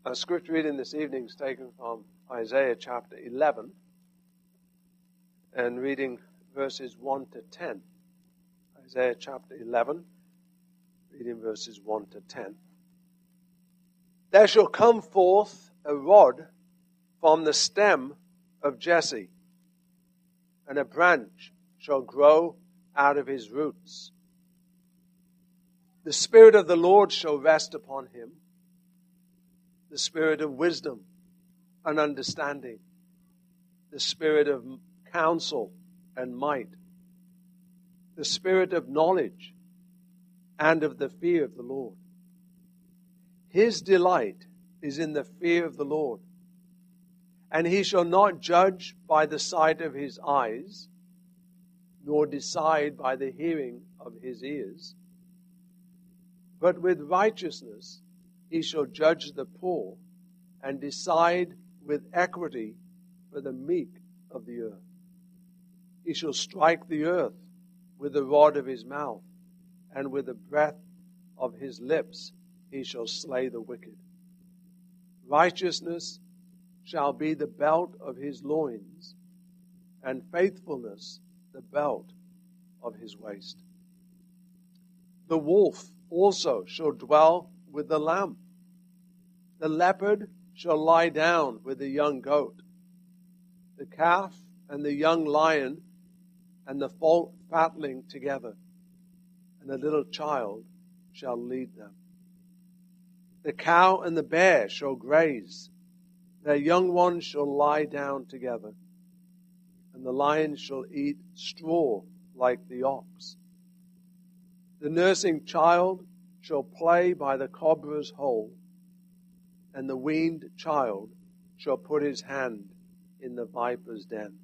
Our scripture reading this evening is taken from Isaiah chapter 11 and reading verses 1 to 10. Isaiah chapter 11, reading verses 1 to 10. There shall come forth a rod from the stem of Jesse, and a branch shall grow out of his roots. The Spirit of the Lord shall rest upon him, the Spirit of wisdom and understanding, the Spirit of counsel and might, the Spirit of knowledge and of the fear of the Lord. His delight is in the fear of the Lord, and he shall not judge by the sight of his eyes, nor decide by the hearing of his ears, but with righteousness he shall judge the poor and decide with equity for the meek of the earth. He shall strike the earth with the rod of his mouth, and with the breath of his lips he shall slay the wicked. Righteousness shall be the belt of his loins, and faithfulness the belt of his waist. The wolf also shall dwell with the lamb. The leopard shall lie down with the young goat. The calf and the young lion and the fatling together, and a little child shall lead them. The cow and the bear shall graze. Their young ones shall lie down together, and the lion shall eat straw like the ox. The nursing child shall play by the cobra's hole, and the weaned child shall put his hand in the viper's den.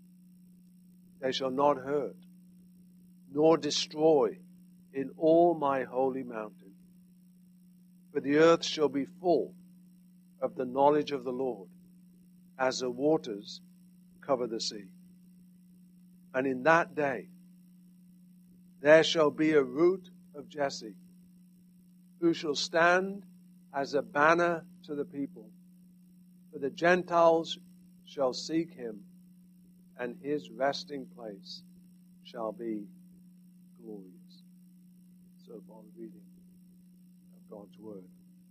They shall not hurt, nor destroy in all my holy mountain. For the earth shall be full of the knowledge of the Lord, as the waters cover the sea. And in that day there shall be a root of Jesse, who shall stand as a banner to the people. For the Gentiles shall seek him, and his resting place shall be glorious. So far, reading of God's Word.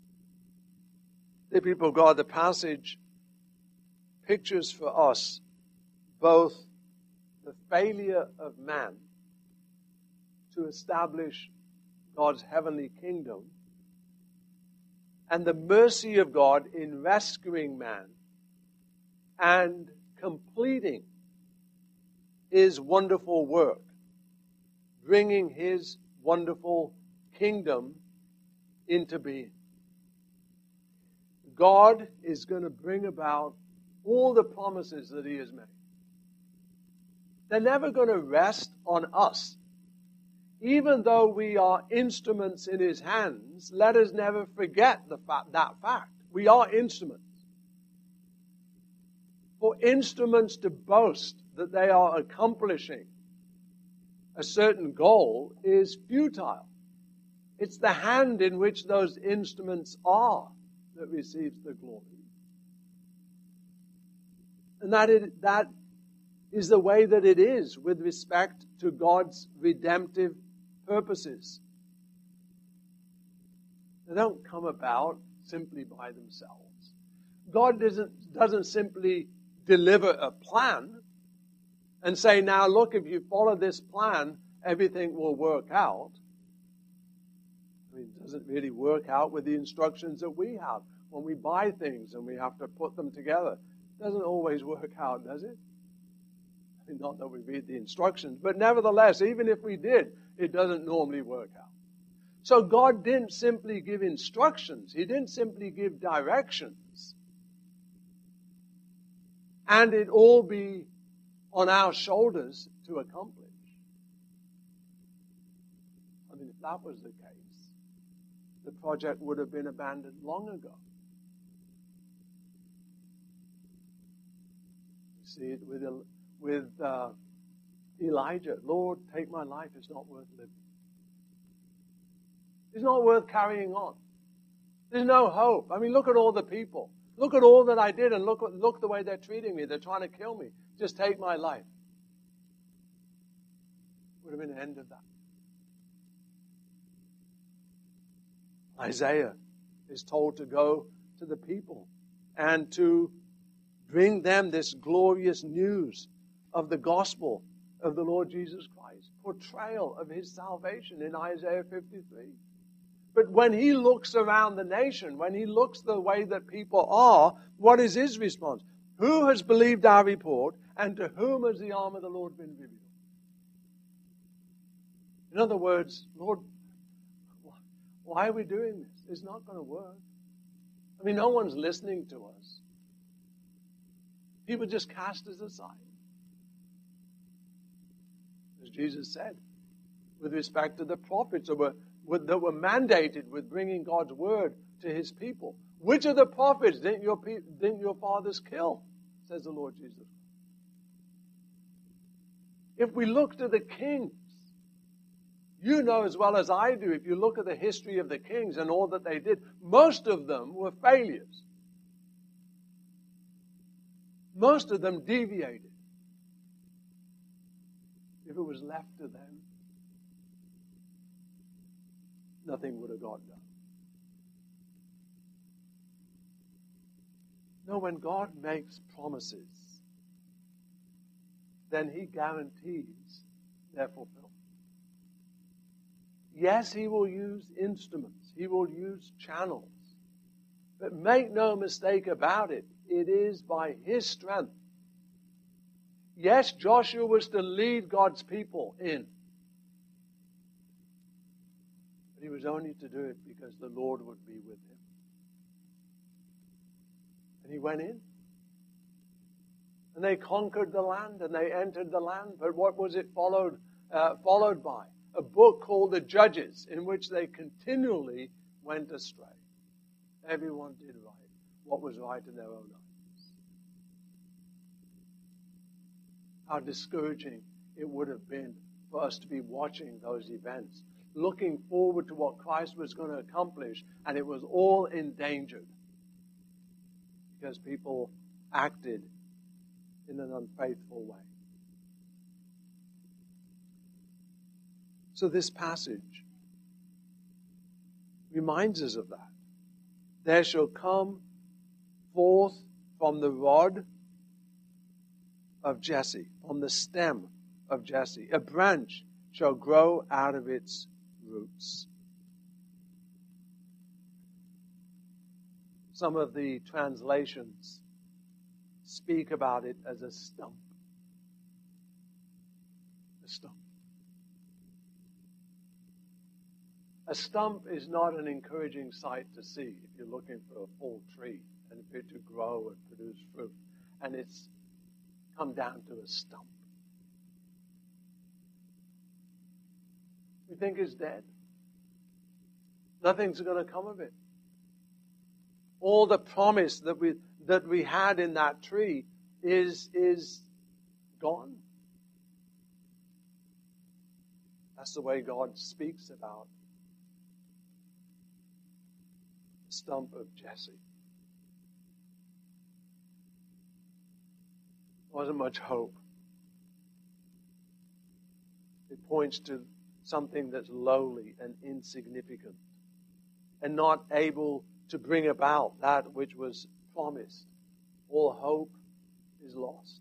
Dear people of God, the passage pictures for us both the failure of man to establish God's heavenly kingdom and the mercy of God in rescuing man and completing his wonderful work, bringing his wonderful kingdom into being. God is going to bring about all the promises that he has made. They're never going to rest on us. Even though we are instruments in his hands, let us never forget that fact. We are instruments. For instruments to boast that they are accomplishing a certain goal is futile. It's the hand in which those instruments are that receives the glory. And that is the way that it is with respect to God's redemptive purposes. They don't come about simply by themselves. God doesn't simply deliver a plan and say, now look, if you follow this plan, everything will work out. I mean, it doesn't really work out with the instructions that we have. When we buy things and we have to put them together, it doesn't always work out, does it? I mean, not that we read the instructions, but nevertheless, even if we did, it doesn't normally work out. So God didn't simply give instructions. He didn't simply give directions. And it all be on our shoulders to accomplish. I mean, if that was the case, the project would have been abandoned long ago. You see it with Elijah. Lord, take my life. It's not worth living. It's not worth carrying on. There's no hope. I mean, look at all the people. Look at all that I did, and look the way they're treating me. They're trying to kill me. Just take my life. Would have been the end of that. Isaiah is told to go to the people and to bring them this glorious news of the gospel of the Lord Jesus Christ. Portrayal of his salvation in Isaiah 53. But when he looks around the nation, when he looks the way that people are, what is his response? Who has believed our report, and to whom has the arm of the Lord been revealed? In other words, Lord, why are we doing this? It's not going to work. I mean, no one's listening to us. People just cast us aside. As Jesus said, with respect to the prophets that were mandated with bringing God's word to his people. Which of the prophets didn't your fathers kill? Says the Lord Jesus. If we look to the kings, you know as well as I do, if you look at the history of the kings and all that they did, most of them were failures. Most of them deviated. If it was left to them, nothing would have got done. No, when God makes promises, then he guarantees their fulfillment. Yes, he will use instruments. He will use channels. But make no mistake about it, it is by his strength. Yes, Joshua was to lead God's people in. But he was only to do it because the Lord would be with him. And he went in. And they conquered the land and they entered the land. But what was it followed by? A book called the Judges, in which they continually went astray. Everyone did right, what was right in their own eyes. How discouraging it would have been for us to be watching those events, looking forward to what Christ was going to accomplish, and it was all endangered because people acted in an unfaithful way. So this passage reminds us of that. There shall come forth from the rod of Jesse, from the stem of Jesse, a branch shall grow out of its roots. Some of the translations speak about it as a stump. A stump. A stump is not an encouraging sight to see if you're looking for a full tree and for it to grow and produce fruit. And it's come down to a stump. We think it's dead. Nothing's going to come of it. All the promise that we had in that tree is gone. That's the way God speaks about the stump of Jesse. There wasn't much hope. It points to something that's lowly and insignificant and not able to bring about that which was promised. All hope is lost.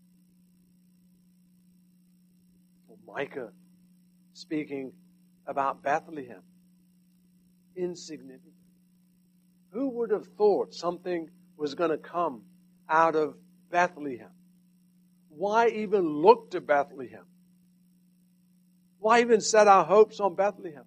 Micah speaking about Bethlehem. Insignificant. Who would have thought something was going to come out of Bethlehem? Why even look to Bethlehem? Why even set our hopes on Bethlehem?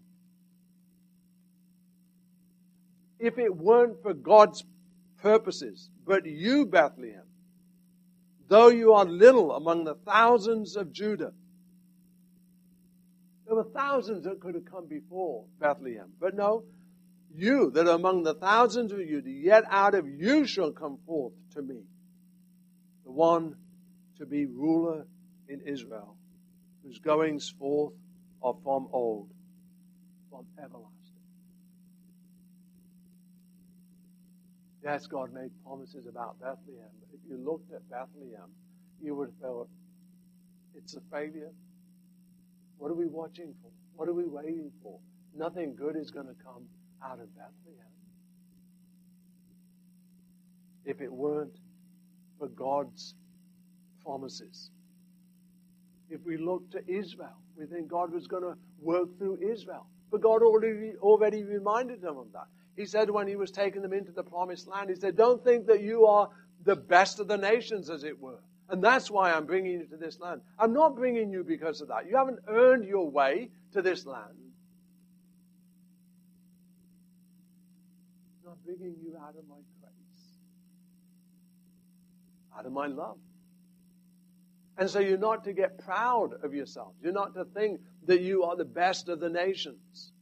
If it weren't for God's purposes, but you, Bethlehem, though you are little among the thousands of Judah. There were thousands that could have come before Bethlehem. But no, you that are among the thousands of Judah, yet out of you shall come forth to me the one to be ruler in Israel, whose goings forth are from old, from everlasting. Yes, God made promises about Bethlehem, but if you looked at Bethlehem, you would have thought, it's a failure. What are we watching for? What are we waiting for? Nothing good is going to come out of Bethlehem. If it weren't for God's promises. If we look to Israel, we think God was going to work through Israel. But God already reminded them of that. He said when he was taking them into the promised land, he said, don't think that you are the best of the nations, as it were. And that's why I'm bringing you to this land. I'm not bringing you because of that. You haven't earned your way to this land. I'm not bringing you out of my grace, out of my love. And so you're not to get proud of yourself. You're not to think that you are the best of the nations.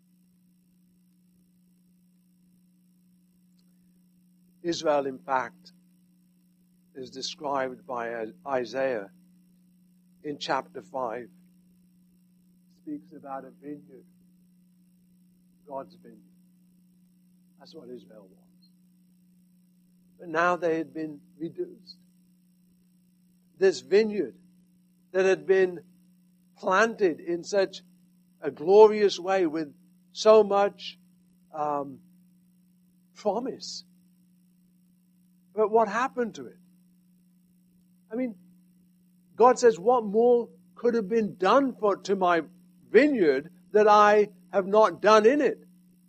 Israel, in fact, is described by Isaiah in chapter 5. It speaks about a vineyard, God's vineyard. That's what Israel was. But now they had been reduced. This vineyard that had been planted in such a glorious way with so much promise. But what happened to it? I mean, God says, what more could have been done to my vineyard that I have not done in it?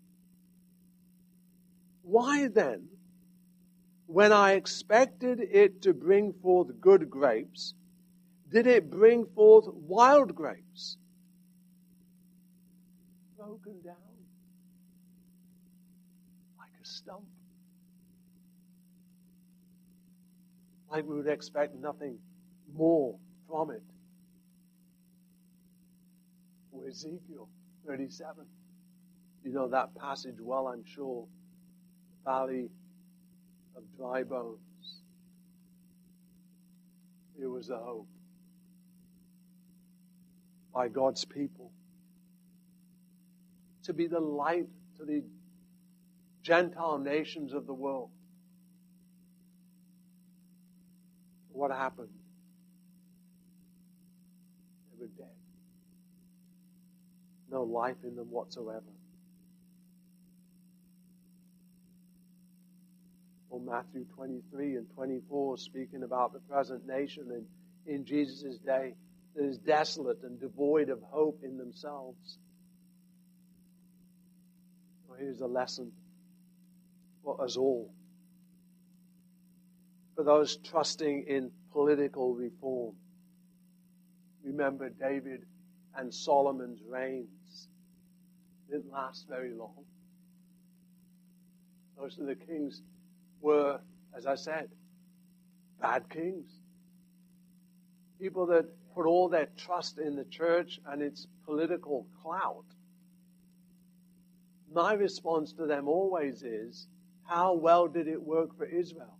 Why then, when I expected it to bring forth good grapes, did it bring forth wild grapes? Broken down like a stump. Like we would expect nothing more from it. Or Ezekiel 37. You know that passage well, I'm sure. Valley of dry bones. It was a hope by God's people to be the light to the Gentile nations of the world. What happened? They were dead. No life in them whatsoever. Or Matthew 23 and 24, speaking about the present nation and in Jesus' day that is desolate and devoid of hope in themselves. Well, here's a lesson for us all. For those trusting in political reform. Remember David and Solomon's reigns. Didn't last very long. Most of the kings were, as I said, bad kings. People that put all their trust in the church and its political clout. My response to them always is, how well did it work for Israel?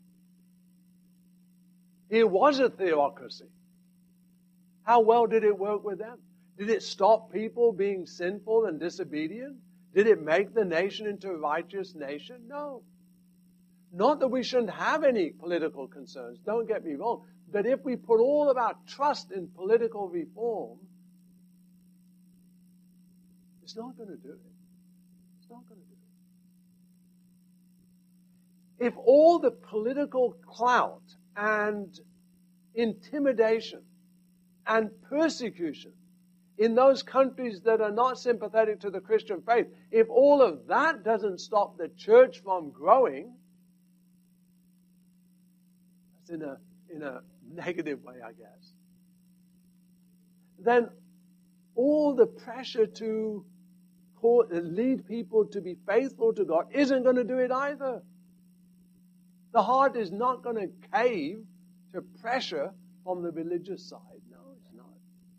It was a theocracy. How well did it work with them? Did it stop people being sinful and disobedient? Did it make the nation into a righteous nation? No. Not that we shouldn't have any political concerns, don't get me wrong. But if we put all of our trust in political reform, it's not going to do it. It's not going to do it. If all the political clout and intimidation and persecution in those countries that are not sympathetic to the Christian faith, if all of that doesn't stop the church from growing, that's in a negative way, I guess, then all the pressure to lead people to be faithful to God isn't going to do it either. The heart is not going to cave to pressure from the religious side. No, it's not.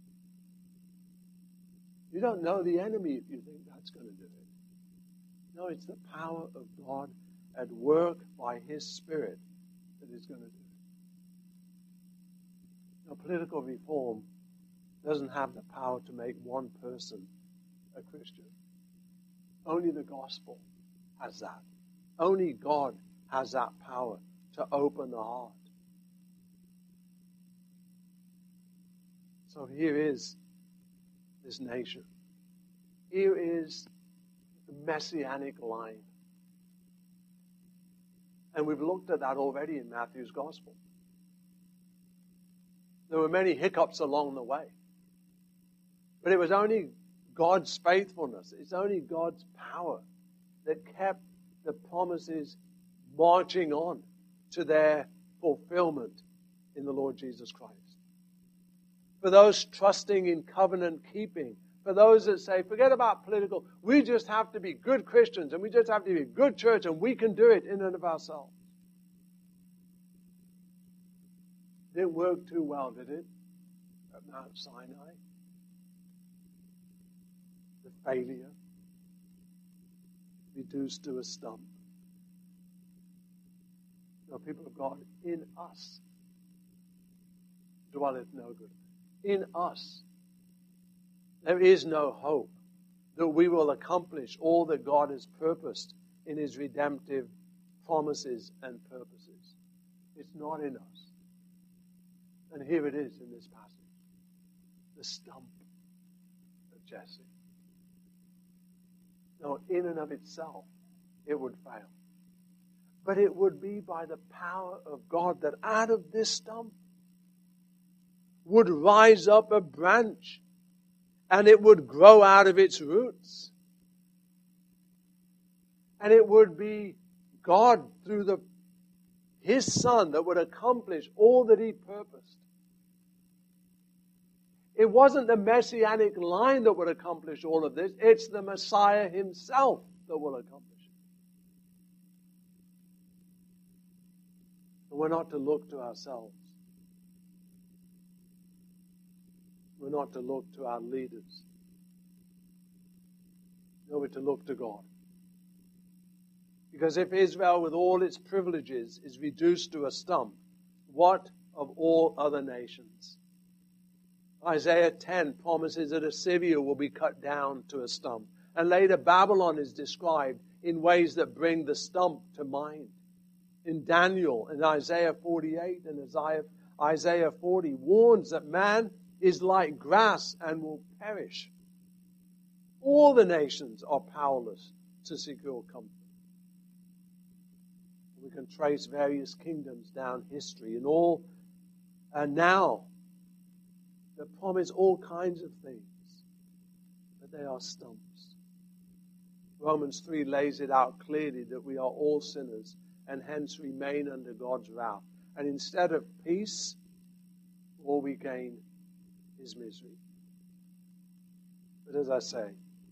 You don't know the enemy if you think that's going to do it. No, it's the power of God at work by His Spirit that is going to do it. Now, political reform doesn't have the power to make one person a Christian. Only the gospel has that. Only God has that power to open the heart. So here is this nation. Here is the messianic line. And we've looked at that already in Matthew's Gospel. There were many hiccups along the way. But it was only God's faithfulness, it's only God's power that kept the promises marching on to their fulfillment in the Lord Jesus Christ. For those trusting in covenant keeping, for those that say, forget about political, we just have to be good Christians and we just have to be a good church and we can do it in and of ourselves. Didn't work too well, did it? At Mount Sinai. The failure reduced to a stump. No, people of God, in us dwelleth no good. In us there is no hope that we will accomplish all that God has purposed in His redemptive promises and purposes. It's not in us. And here it is in this passage. The stump of Jesse. No, in and of itself, it would fail. But it would be by the power of God that out of this stump would rise up a branch and it would grow out of its roots. And it would be God through His Son that would accomplish all that He purposed. It wasn't the messianic line that would accomplish all of this. It's the Messiah Himself that will accomplish it. And we're not to look to ourselves. We're not to look to our leaders. No, we're to look to God. Because if Israel, with all its privileges, is reduced to a stump, what of all other nations? Isaiah 10 promises that Assyria will be cut down to a stump. And later Babylon is described in ways that bring the stump to mind. In Daniel, in Isaiah 48 and Isaiah 40 warns that man is like grass and will perish. All the nations are powerless to secure comfort. We can trace various kingdoms down history and all, and now that promise all kinds of things, but they are stumps. Romans 3 lays it out clearly that we are all sinners and hence remain under God's wrath. And instead of peace, all we gain is misery. But as I say,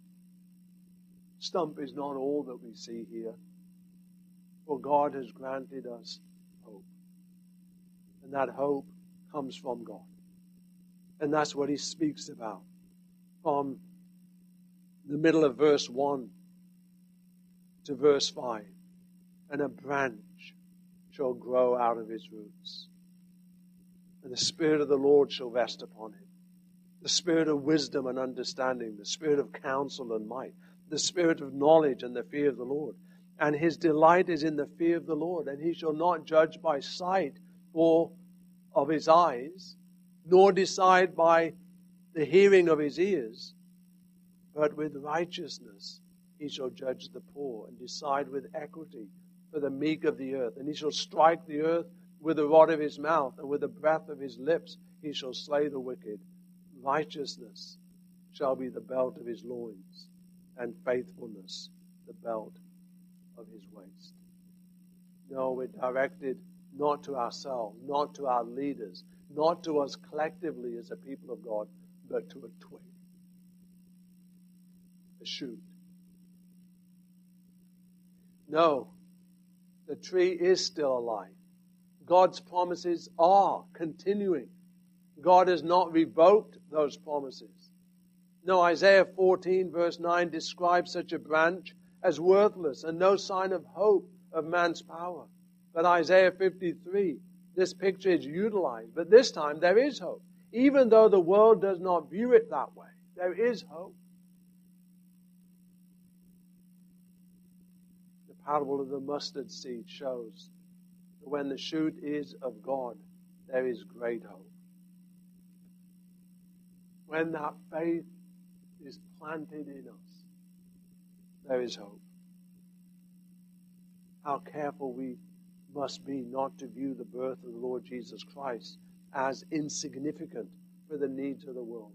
stump is not all that we see here. For God has granted us hope. And that hope comes from God. And that's what He speaks about from the middle of verse 1 to verse 5. And a branch shall grow out of his roots. And the Spirit of the Lord shall rest upon him. The Spirit of wisdom and understanding, the Spirit of counsel and might, the Spirit of knowledge and the fear of the Lord. And his delight is in the fear of the Lord. And he shall not judge by sight or of his eyes, nor decide by the hearing of his ears, but with righteousness he shall judge the poor and decide with equity for the meek of the earth. And he shall strike the earth with the rod of his mouth, and with the breath of his lips he shall slay the wicked. Righteousness shall be the belt of his loins, and faithfulness the belt of his waist. No, we're directed not to ourselves, not to our leaders, not to us collectively as a people of God, but to a twig, a shoot. No, the tree is still alive. God's promises are continuing. God has not revoked those promises. No, Isaiah 14 verse 9 describes such a branch as worthless and no sign of hope of man's power. But Isaiah 53, this picture is utilized. But this time there is hope. Even though the world does not view it that way, there is hope. The parable of the mustard seed shows that when the shoot is of God, there is great hope. When that faith is planted in us, there is hope. How careful we must be not to view the birth of the Lord Jesus Christ as insignificant for the needs of the world.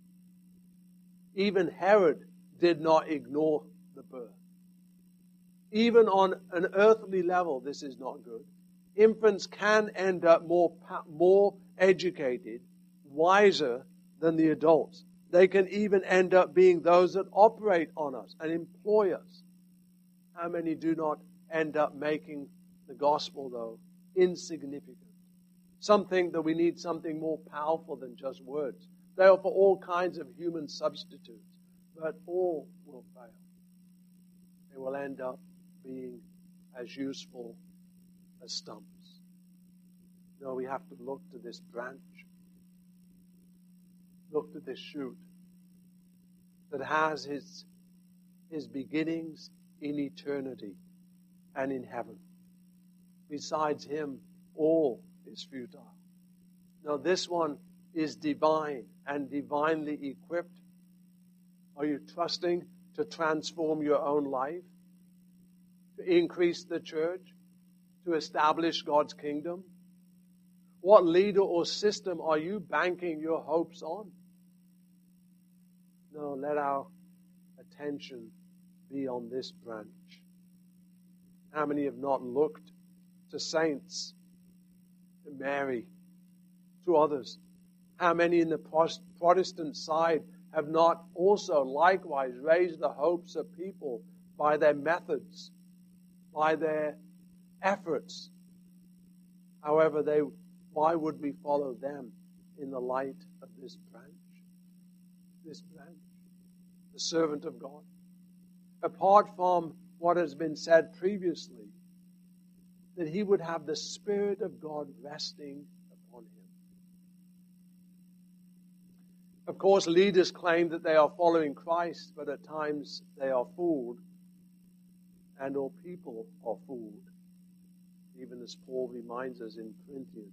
Even Herod did not ignore the birth. Even on an earthly level, this is not good. Infants can end up more educated, wiser than the adults. They can even end up being those that operate on us and employ us. How many do not end up making the gospel, though, insignificant? Something that we need something more powerful than just words. They offer all kinds of human substitutes, but all will fail. They will end up being as useful as stumps. No, we have to look to this branch. Look to this shoot that has his beginnings in eternity and in heaven. Besides him, all is futile. Now, this one is divine and divinely equipped. Are you trusting to transform your own life, to increase the church, to establish God's kingdom? What leader or system are you banking your hopes on? No, let our attention be on this branch. How many have not looked to saints, to Mary, to others? How many in the Protestant side have not also likewise raised the hopes of people by their methods, by their efforts? However, why would we follow them in the light of this branch? This branch, the servant of God. Apart from what has been said previously, that he would have the Spirit of God resting upon him. Of course, leaders claim that they are following Christ, but at times they are fooled, and all people are fooled, even as Paul reminds us in Corinthians.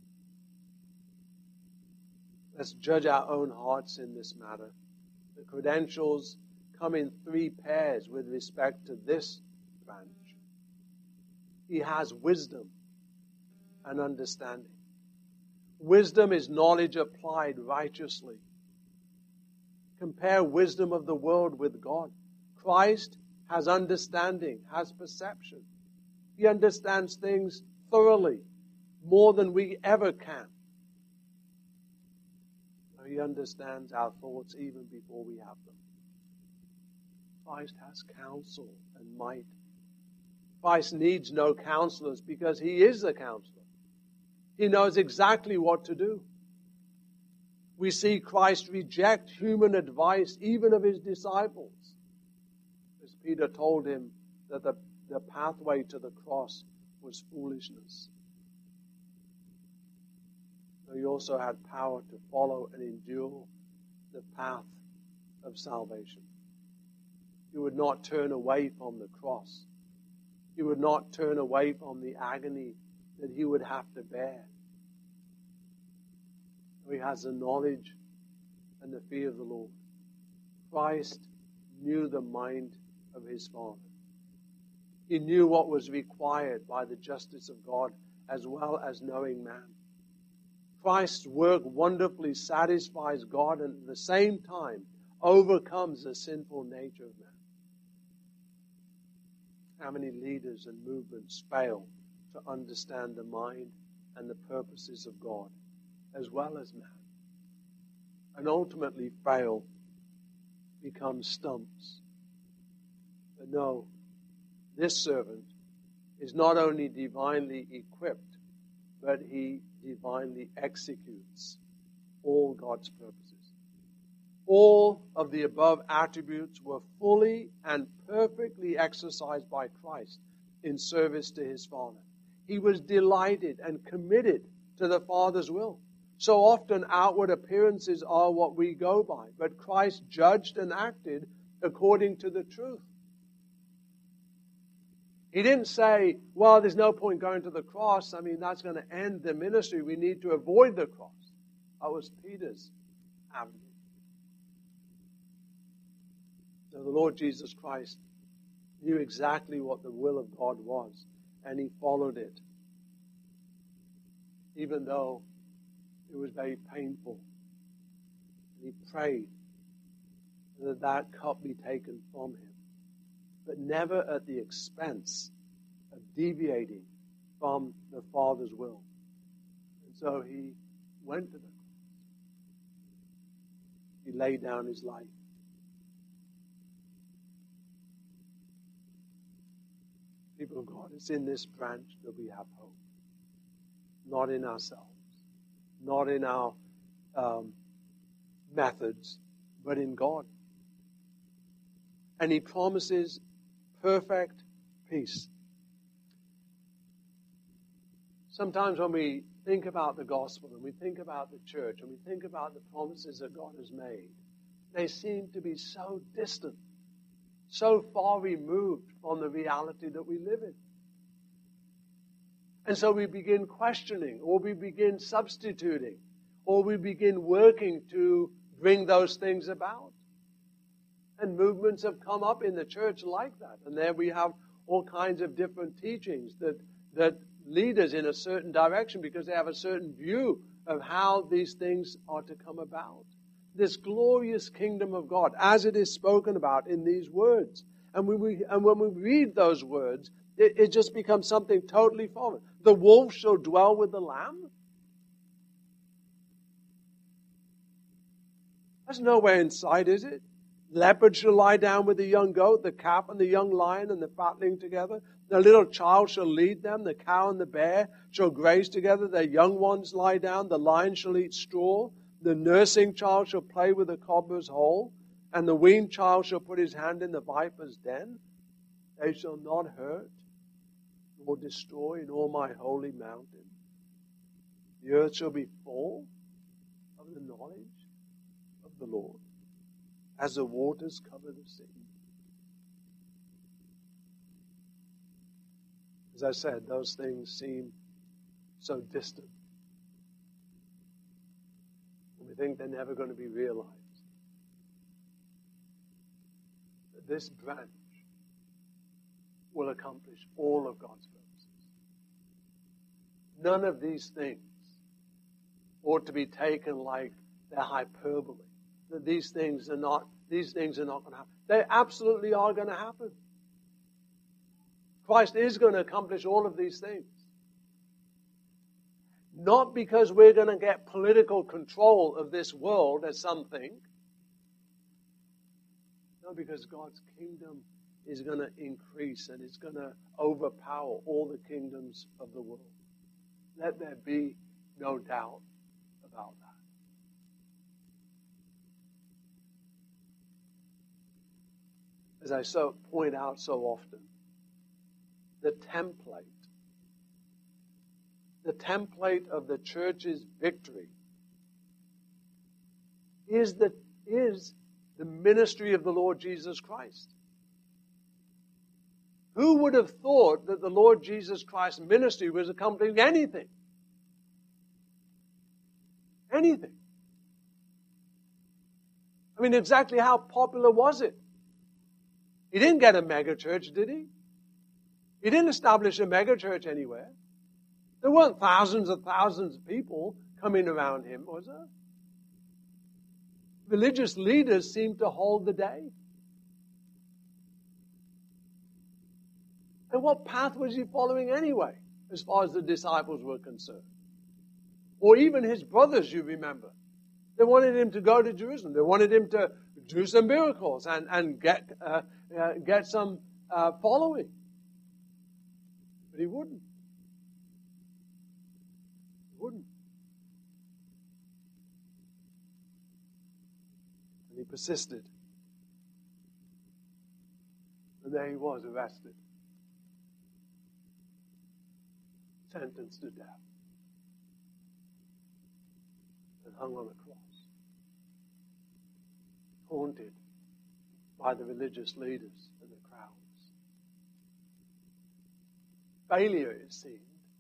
Let's judge our own hearts in this matter. The credentials come in 3 pairs with respect to this branch. He has wisdom and understanding. Wisdom is knowledge applied righteously. Compare wisdom of the world with God. Christ has understanding, has perception. He understands things thoroughly, more than we ever can. He understands our thoughts even before we have them. Christ has counsel and might. Christ needs no counselors because he is the counselor. He knows exactly what to do. We see Christ reject human advice, even of his disciples. As Peter told him that the pathway to the cross was foolishness. He also had power to follow and endure the path of salvation. He would not turn away from the cross. He would not turn away from the agony that he would have to bear. He has the knowledge and the fear of the Lord. Christ knew the mind of his Father. He knew what was required by the justice of God as well as knowing man. Christ's work wonderfully satisfies God and at the same time overcomes the sinful nature of man. How many leaders and movements fail to understand the mind and the purposes of God as well as man, and ultimately fail, become stumps? But no, this servant is not only divinely equipped, but he divinely executes all God's purposes. All of the above attributes were fully and perfectly exercised by Christ in service to his Father. He was delighted and committed to the Father's will. So often outward appearances are what we go by, but Christ judged and acted according to the truth. He didn't say, well, there's no point going to the cross. I mean, that's going to end the ministry. We need to avoid the cross. That was Peter's avenue. So the Lord Jesus Christ knew exactly what the will of God was, and he followed it, even though it was very painful. And he prayed that that cup be taken from him, but never at the expense of deviating from the Father's will. And so he went to the cross. He laid down his life. People of God, it's in this branch that we have hope. Not in ourselves, not in our methods, but in God. And he promises perfect peace. Sometimes when we think about the gospel and we think about the church and we think about the promises that God has made, they seem to be so distant, so far removed from the reality that we live in. And so we begin questioning, or we begin substituting, or we begin working to bring those things about. And movements have come up in the church like that. And there we have all kinds of different teachings that lead us in a certain direction because they have a certain view of how these things are to come about. This glorious kingdom of God, as it is spoken about in these words. And when we read those words, it just becomes something totally foreign. The wolf shall dwell with the lamb. That's nowhere in sight, is it? Leopard shall lie down with the young goat, the calf and the young lion and the fatling together. The little child shall lead them. The cow and the bear shall graze together. Their young ones lie down. The lion shall eat straw. The nursing child shall play with the cobbler's hole. And the weaned child shall put his hand in the viper's den. They shall not hurt nor destroy in all my holy mountain. The earth shall be full of the knowledge of the Lord, as the waters cover the sea. As I said, those things seem so distant. And we think they're never going to be realized. But this branch will accomplish all of God's purposes. None of these things ought to be taken like they're hyperbole. That these things are not going to happen. They absolutely are going to happen. Christ is going to accomplish all of these things. Not because we're going to get political control of this world, as some think. No, because God's kingdom is going to increase and it's going to overpower all the kingdoms of the world. Let there be no doubt about that. As I point out so often, the template of the church's victory is the ministry of the Lord Jesus Christ. Who would have thought that the Lord Jesus Christ's ministry was accomplishing anything? Anything. I mean, exactly how popular was it? He didn't get a megachurch, did he? He didn't establish a megachurch anywhere. There weren't thousands and thousands of people coming around him, was there? Religious leaders seemed to hold the day. And what path was he following anyway, as far as the disciples were concerned? Or even his brothers, you remember. They wanted him to go to Jerusalem. They wanted him to do some miracles and get some following. But he wouldn't. He wouldn't. And he persisted. And there he was, arrested. Sentenced to death. And hung on a cross. Haunted by the religious leaders and the crowds. failure, it seemed.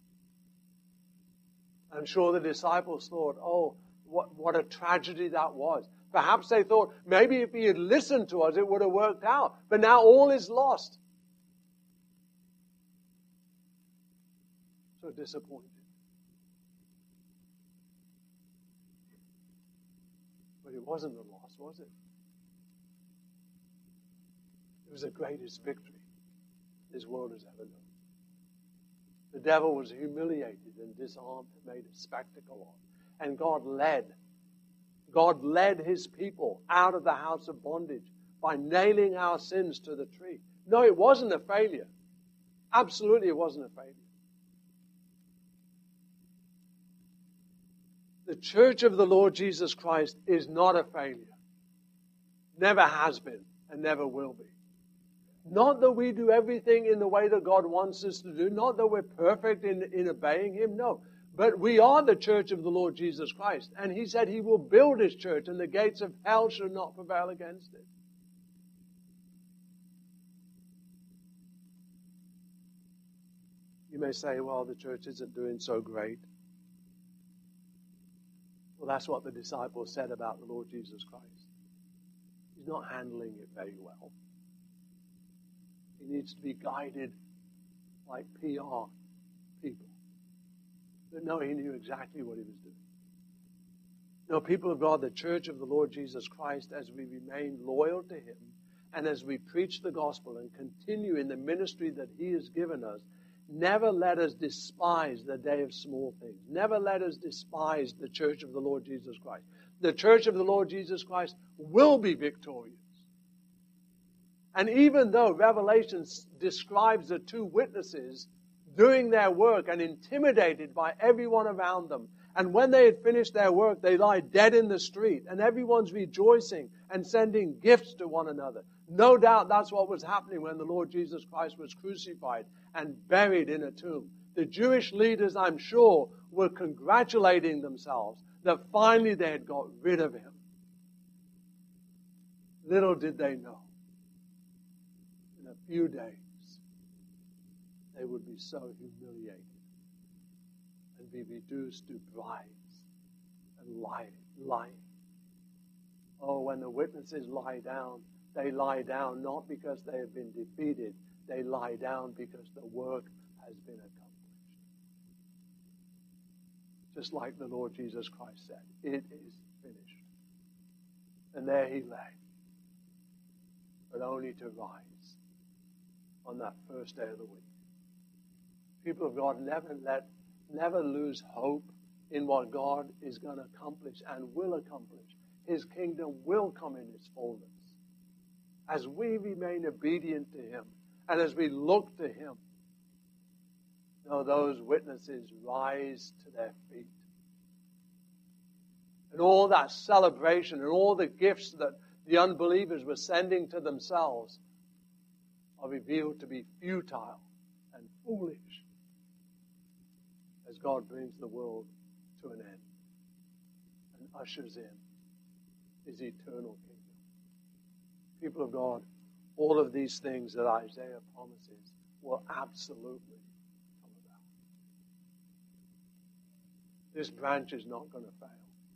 I'm sure the disciples thought, oh, what a tragedy that was. Perhaps they thought, maybe if he had listened to us, it would have worked out. But now all is lost. So disappointed. But it wasn't a loss, was it? It was the greatest victory this world has ever known. The devil was humiliated and disarmed and made a spectacle of. And God led his people out of the house of bondage by nailing our sins to the tree. No, it wasn't a failure. Absolutely, it wasn't a failure. The church of the Lord Jesus Christ is not a failure. Never has been and never will be. Not that we do everything in the way that God wants us to do. Not that we're perfect in obeying Him. No. But we are the church of the Lord Jesus Christ. And He said He will build His church and the gates of hell shall not prevail against it. You may say, well, the church isn't doing so great. Well, that's what the disciples said about the Lord Jesus Christ. He's not handling it very well. He needs to be guided like PR people. But no, he knew exactly what he was doing. No, people of God, the church of the Lord Jesus Christ, as we remain loyal to Him and as we preach the gospel and continue in the ministry that He has given us, never let us despise the day of small things. Never let us despise the church of the Lord Jesus Christ. The church of the Lord Jesus Christ will be victorious. And even though Revelation describes the two witnesses doing their work and intimidated by everyone around them, and when they had finished their work, they lie dead in the street, and everyone's rejoicing and sending gifts to one another. No doubt that's what was happening when the Lord Jesus Christ was crucified and buried in a tomb. The Jewish leaders, I'm sure, were congratulating themselves that finally they had got rid of Him. Little did they know, in a few days, they would be so humiliated and be reduced to brides and lying. Oh, when the witnesses lie down, they lie down not because they have been defeated. They lie down because the work has been accomplished. Just like the Lord Jesus Christ said, it is finished. And there He lay, but only to rise on that first day of the week. People of God, never lose hope in what God is going to accomplish and will accomplish. His kingdom will come in its fullness. As we remain obedient to Him and as we look to Him, those witnesses rise to their feet. And all that celebration and all the gifts that the unbelievers were sending to themselves are revealed to be futile and foolish as God brings the world to an end and ushers in His eternal kingdom. People of God, all of these things that Isaiah promises will absolutely come about. This branch is not going to fail.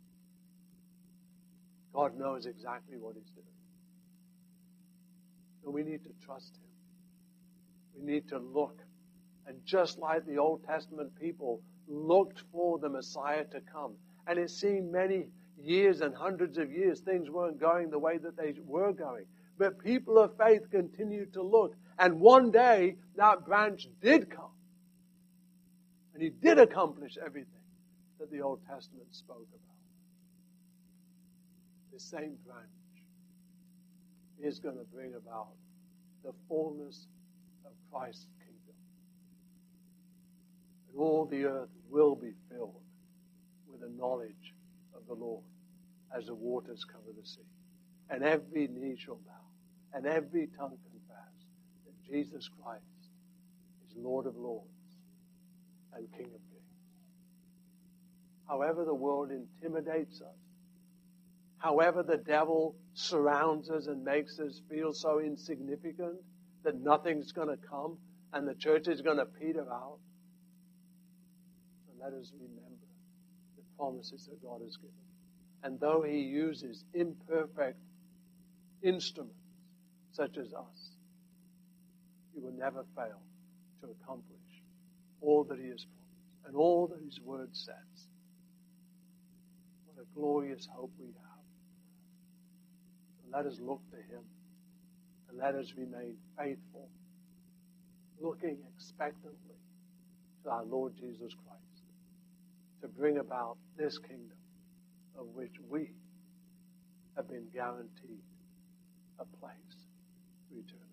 God knows exactly what He's doing. And we need to trust Him. We need to look. And just like the Old Testament people looked for the Messiah to come, and it seemed many years and hundreds of years things weren't going the way that they were going. But people of faith continued to look. And one day, that branch did come. And He did accomplish everything that the Old Testament spoke about. The same branch is going to bring about the fullness of Christ's kingdom. And all the earth will be filled with the knowledge of the Lord as the waters cover the sea. And every knee shall bow, and every tongue confess that Jesus Christ is Lord of lords and King of kings. However the world intimidates us, however the devil surrounds us and makes us feel so insignificant that nothing's going to come, and the church is going to peter out. And let us remember the promises that God has given. And though He uses imperfect instruments such as us, He will never fail to accomplish all that He has promised and all that His Word says. What a glorious hope we have. And let us look to Him and let us remain faithful, looking expectantly to our Lord Jesus Christ to bring about this kingdom of which we have been guaranteed a place for eternity.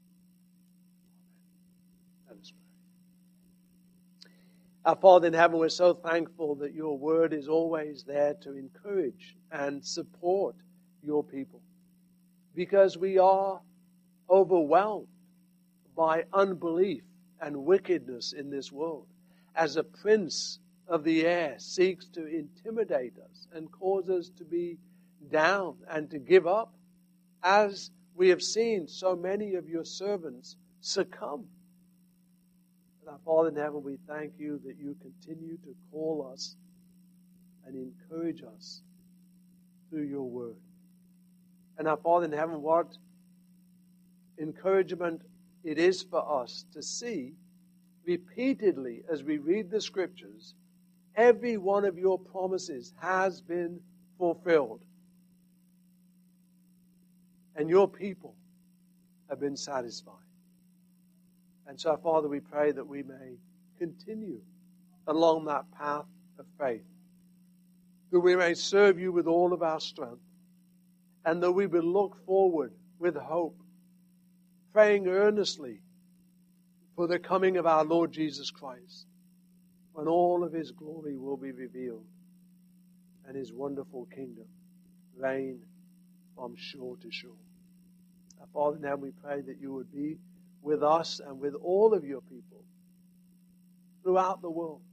Amen. Let us pray. Our Father in heaven, we're so thankful that your word is always there to encourage and support your people, because we are overwhelmed by unbelief and wickedness in this world, as a prince of the air seeks to intimidate us and cause us to be down and to give up, as we have seen so many of your servants succumb. And our Father in heaven, we thank you that you continue to call us and encourage us through your word. And our Father in heaven, what encouragement it is for us to see repeatedly as we read the Scriptures, every one of your promises has been fulfilled. And your people have been satisfied. And so, Father, we pray that we may continue along that path of faith, that we may serve you with all of our strength, and that we will look forward with hope, praying earnestly for the coming of our Lord Jesus Christ, when all of His glory will be revealed and His wonderful kingdom reign from shore to shore. Our Father, now we pray that you would be with us and with all of your people throughout the world.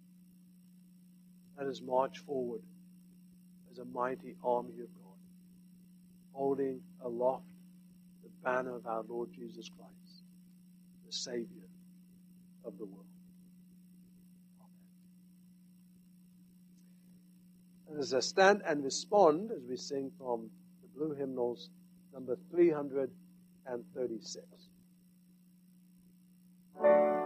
Let us march forward as a mighty army of God, holding aloft the banner of our Lord Jesus Christ, the Savior of the world. And as I stand and respond as we sing from the Blue Hymnals, number 336.